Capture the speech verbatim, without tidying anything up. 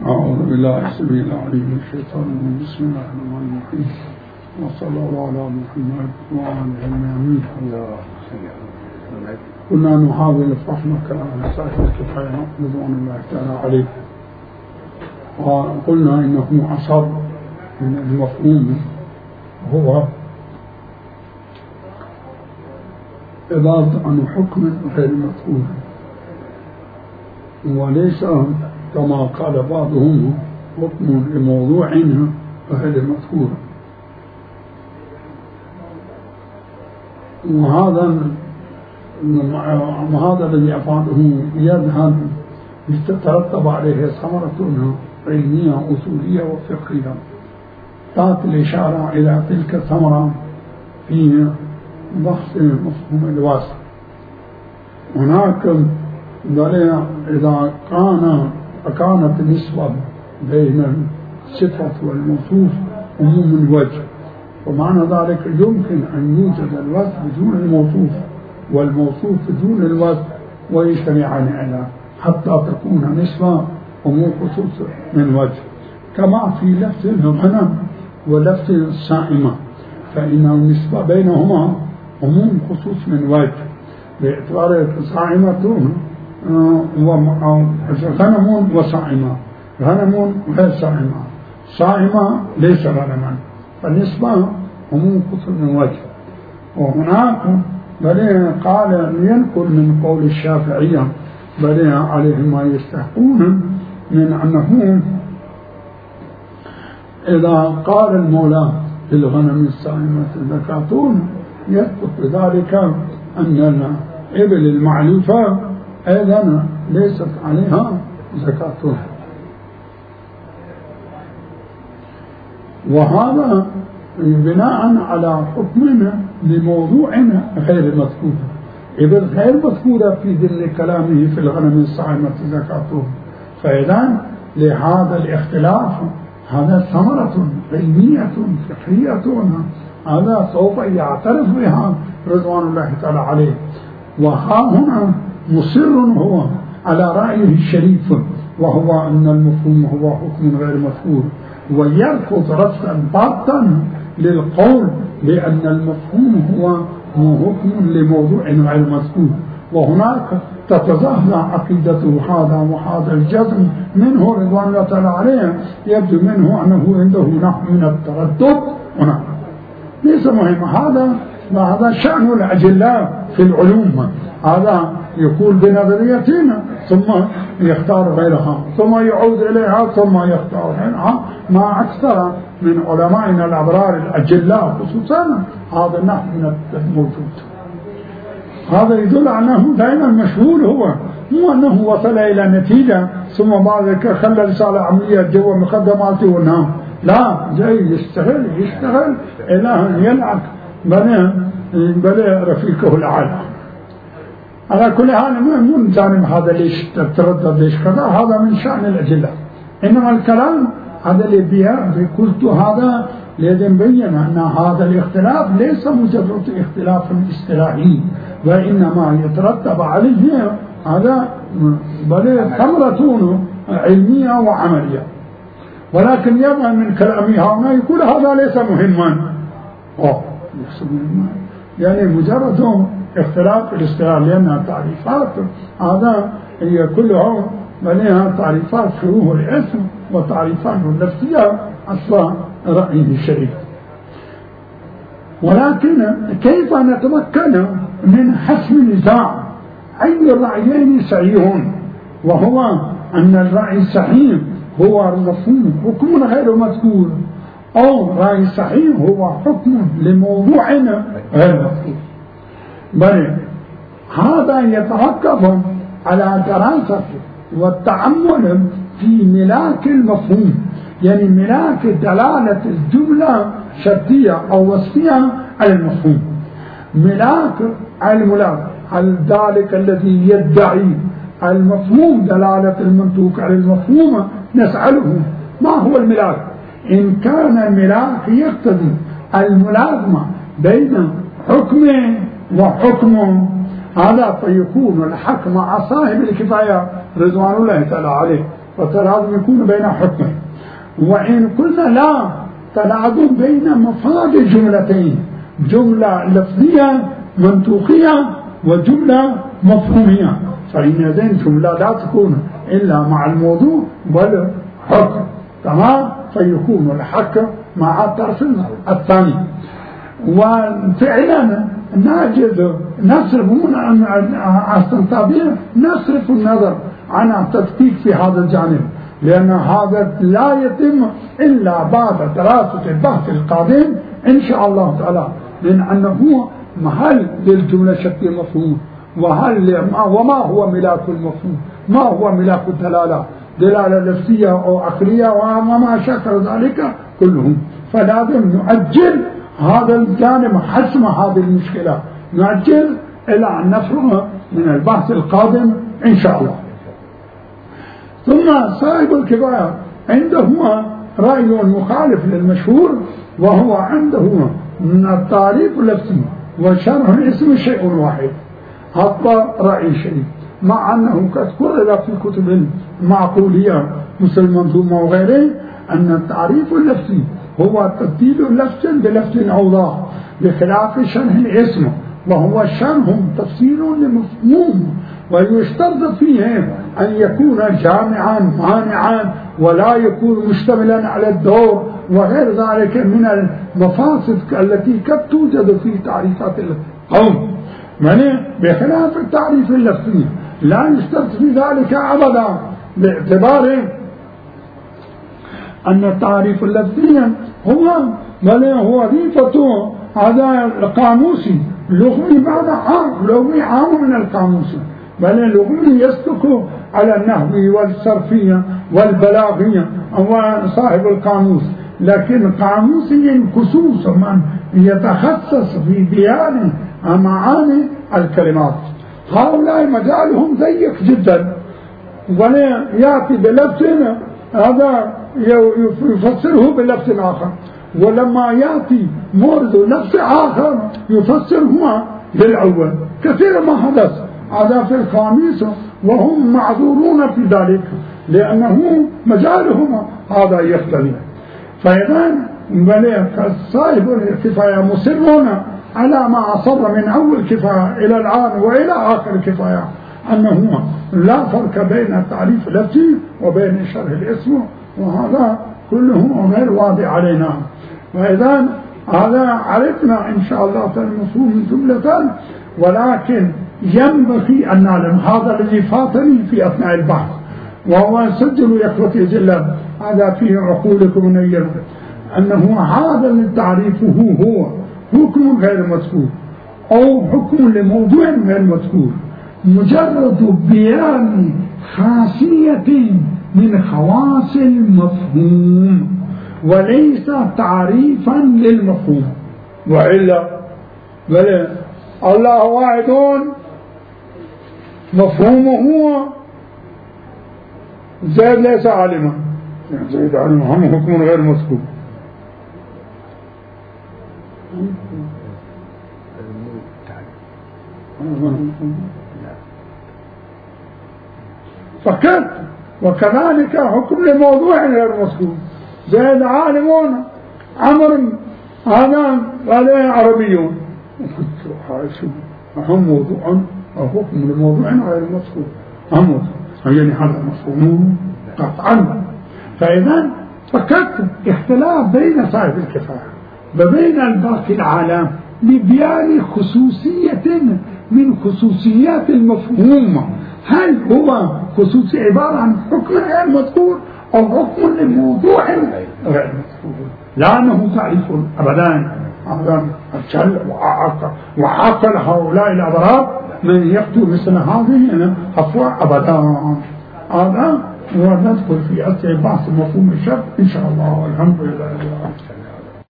أعوذ بالله السميع العليم من الشيطان الرجيم. بسم الله الرحمن الرحيم، وصلى الله على محمد وعلى آله أجمعين. كنا نحاول فهم كلام صاحب الكفاية رضوان الله تعالى عليه، وقلنا إنه أصر من المفهوم هو عبارة عن حكم غير مذكور، وليس كما قال بعضهم حكم لموضوع غير مذكور. وهذا وهذا الذي أفعله يذهب يترتب عليه ثمرة علمية أصولية وفقهية، تأتي الإشارة إلى تلك الثمرة في بحث مفهوم الوصف. هناك إذا كان كانت النسبة بين الصفة والموصوف عموم الوجه، ومعنى ذلك يمكن أن يوجد الوصف بدون الموصوف والموصوف بدون الوصف ويجتمعان على حتى تكون نسبة عموم خصوص من وجه، كما في لفظ الغنم ولفظ الصائمة، فإن النسبة بينهما عموم خصوص من وجه، باعتبار الصائمة غنم وصائمة، غنم غير صائمة، صائمة ليس غنما، فالنسبة عموم خصوص من وجه. وهناك بل قال ينقل من قول الشافعية بل عليهم ما يستحقون من أنه إذا قال المولى في الغنم الصائمة زكاتون يثبت بذلك أن الإبل المعلوفة أيضا ليست عليها زكاتون، وهذا بناء على حكم لموضوع غير مذكور. إبل غير مذكورة في ذل كلامه في الغنم الصائمة زكاتون، فإذا لهذا الاختلاف هذا ثمرة علمية فقهية، هذا سوف يعترف بها رضوان الله تعالى عليه. وها هنا مصر هو على رأيه الشريف، وهو أن المفهوم هو حكم غير مذكور، ويرفض رفضا باطا للقول بأن المفهوم هو حكم لموضوع غير مذكور. وهناك تتظاهر عقيدته هذا وهذا الجزم منه رضوان الله تعالى عليه، يبدو منه أنه عنده نوع من التردد هنا، ليس مهم. هذا وهذا شأن الأجلاء في العلوم، هذا يقول بنظريتنا ثم يختار غيرها ثم يعود إليها ثم يختار غيرها، ما أكثر من علمائنا الأبرار الأجلاء خصوصا هذا النوع من الموجود. هذا يدل أنه دائما مشغول، هو مو أنه وصل إلى نتيجة ثم بعد ذلك خلى رسالة عملية جوا مقدماته ونام، لا، جاي يشتغل يشتغل إلى أن يلعب بل بل رفيقه الأعلى. على كل حال مو جانب هذا ليش تتردد ليش كذا، هذا من شأن الأجلة. إنما الكلام هذا اللي بيها قلت هذا لازم بين أن هذا الاختلاف ليس مجرد اختلاف اصطلاحي، وإنما يترتب عليه هذا بل ثمرة علمية وعملية. ولكن يبقى من كلامه هنا يقول هذا ليس مهما، أوه ليس مهما، يعني مجرد اختلاف الاصطلاح، لأنها تعريفات هذا هي كلها بلها تعريفات فروع الاسم وتعريفات اللفظية أصلا رأيه الشريف. ولكن كيف نتمكن من حسم النزاع؟ أي الرأيين صحيح؟ وهو أن الرأي الصحيح هو مفهوم حكم غير مذكور، أو رأي صحيح هو حكم لموضوع غير مذكور. بل هذا يتوقف على دراسة والتأمل في ملاك المفهوم، يعني ملاك دلالة الجملة شرطية أو وصفية على المفهوم. ملاك الملاك ذلك الذي يدعي المفهوم دلالة المنطوق على المفهوم نسأله ما هو الملاك؟ إن كان الملاك يقتضي الملازمة بين حكم وحكم، هذا فيكون الحق مع صاحب الكفاية رضوان الله تعالى عليه وتلازم يكون بين حكمين. وإن قلنا لا تلازم بين مفاد جملتين، جملة لفظية منطوقية وجملة مفهومية، فإن هذه الجملة لا تكون إلا مع الموضوع والحكم، تمام؟ فيكون الحق مع الطرف الثاني. وفعلا نجد نصرف استنتاجيا نصرف النظر عن التدقيق في هذا الجانب، لأن هذا لا يتم إلا بعد دراسة البحث القادم إن شاء الله تعالى، لأنه هو محل للجملة شكل مفهوم، وهل وما هو ملاك المفهوم، ما هو ملاك الدلالة، دلالة لفظية أو عقلية وما شكل ذلك كلهم. فلازم نؤجل هذا الجانب حسم هذه المشكلة، نؤجل إلى أن نفرغ من البحث القادم إن شاء الله. ثم صاحب الكفاية عنده رأي مخالف للمشهور، وهو عنده من التعريف اللفظي وشرح الاسم شيء واحد، هذا رأي شيء، مع أنه قد قرر في كتب معقولية مثل المنظومة وغيره أن التعريف اللفظي هو تبديل لفظ بلفظ أوضح، بخلاف شرح الاسم وهو شرح تفسير لمفهوم، ويشترط فيه أن يكون جامعا مانعا ولا يكون مشتملا على الدور وغير ذلك من المفاسد التي قد توجد في تعريفات القوم، يعني بخلاف التعريف اللفظي لا يشترط في ذلك أبدا، باعتبار أن التعريف اللفظي هو هو وظيفته هذا القاموسي لغوي بعد عام، لغوي عام من القاموس، بل اللغوي يسلك على النحوي والصرفية والبلاغية هو صاحب القاموس، لكن قاموسي خصوصا من يتخصص في بيان معاني الكلمات، هؤلاء مجالهم ضيق جدا، ولا يأتي بلفظ هذا يفسره بلفظ آخر، ولما يأتي مورد لفظ آخر يفسره بالأول، كثير ما حدث هذا في الخاميس وهم معذورون في ذلك لأنه مجالهم هذا يختلف. فإذا صاحب الكفاية مصرون على ما أصر من أول كفاية إلى الآن وإلى آخر كفاية، أنه لا فرق بين التعريف اللفظي وبين شرح الاسم، وهذا كله غير واضح علينا. وإذا هذا عرفنا إن شاء الله المفهوم جملة، ولكن ينبغي أن نعلم هذا الذي فاتني في أثناء البحث، وهو سجلوا يا إخوتي جلا هذا في عقولكم نير، أنه هذا التعريف هو هو حكم غير مذكور أو حكم لموضوع غير مذكور، مجرد بيان خاصية من خواص المفهوم وليس تعريفا للمفهوم. وإلا بل الله واحد مفهومه زيد ليس عالما، يعني زيد عالما هم حكم غير مذكور. فقط وكذلك حكم لموضوع غير مذكور، زيد عالمون عمر هذا هذا عربيون، هم موضوع أو حكم لموضوع غير مذكور، هم يعني هذا مفهوم قطعا. فإذا فقط اختلاف بين صاحب الكفاية وبين الباقي العالم لبيان خصوصية من خصوصيات المفهوم، هل هو خصوصي عبارة عن حكم غير مذكور أو حكم لموضوع غير مذكور، لأنه تعريف أبدا هذا الشل وعقل هؤلاء الأبرار من يخطو مثل هذه أفواه أبدا. هذا وندخل في أسئلة بحث مفهوم الشرط إن شاء الله، والحمد لله.